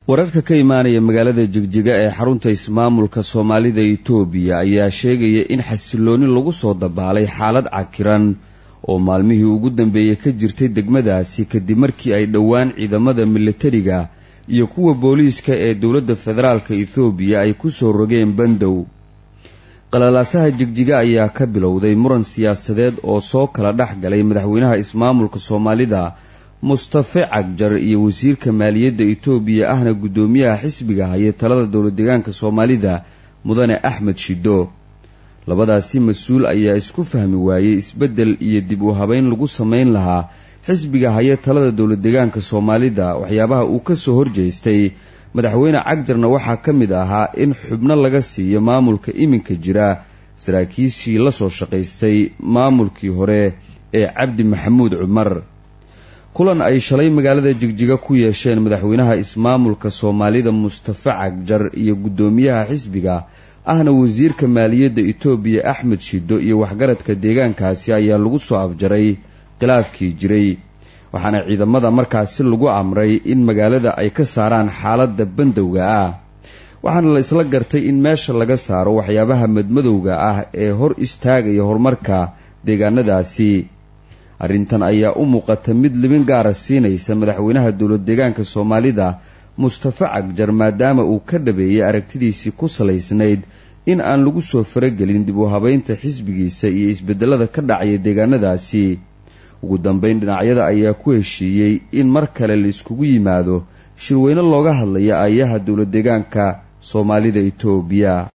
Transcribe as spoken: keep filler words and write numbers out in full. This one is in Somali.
wararka ka imaanaya magaalada Jigjiga ee xarunta ismaamulka Soomaalida Itoobiya ayaa sheegaya in xasilooni lagu soo dabaalay xaalad cakiran oo maalmihii ugu dambeeyay ka jirtay degmadaasi kadib markii ay dhawaan ciidamada militariga iyo kuwa booliiska ee dawladda federaalka Itoobiya ay ku soo rogeen bandow. qalalaasaha Jigjiga ayaa ka bilowday muran siyaasadeed oo soo kala dhaxgalay madaxweynaha ismaamulka Soomaalida Mustafa Cagjar iyo wasiirka maaliyadda Itoobiya ahna gudoomiyaha xisbiga haya talada dawlad deegaanka Soomaalida Mudane Axmed Shido. labadaasi mas'uul ayaa isku fahmi waayay isbedel iyo dib u habeyn lagu sameyn lahaa xisbiga haya talada dawlad deegaanka Soomaalida. waxyaabaha uu ka soo horjeestay madaxweyne Cagjarna waxaa ka mid ahaa in xubno laga siiyo maamulka iminka jira saraakiishii la soo shaqaystay maamulkii hore ee Cabdi Maxamuud Cumar. kulan ay shalay magaalada Jigjiga ku yeesheen madaxweynaha ismaamulka Soomaalida Mustafa Cagjar iyo gudoomiyaha xisbiga ahna wasiirka maaliyadda Itoobiya Axmed Shido iyo waxgaradka deegaankaasi ayaa lagu soo afjaray khilaafkii jiray, waxaana ciidamada markaasi lagu amray in magaalada ay ka saaraan xaaladda bandowga ah. waxaana la isla gartay in meesha laga saaro waxyaabaha madmadowga ah ee hor istaagaya horumarka deegaanadaasi. arrintan ayaa u muuqata mid libin gaara siinaysa madaxweynaha dawlad deegaanka Soomaalida Mustafa Cagjar maadaama uu ka dhabeeyay aragtidiisii ku salaysnayd in aan lagu soo faragelin dib u habeynta xisbigiisa iyo isbedelada ka dhacaya deegaanadaasi. ugu dambeyn dhinacyada ayaa ku heshiiyey in mar kale la iskugu yimaado shirweyne looga hadlayo aayaha dawlad deegaanka Soomaalida Itoobiya.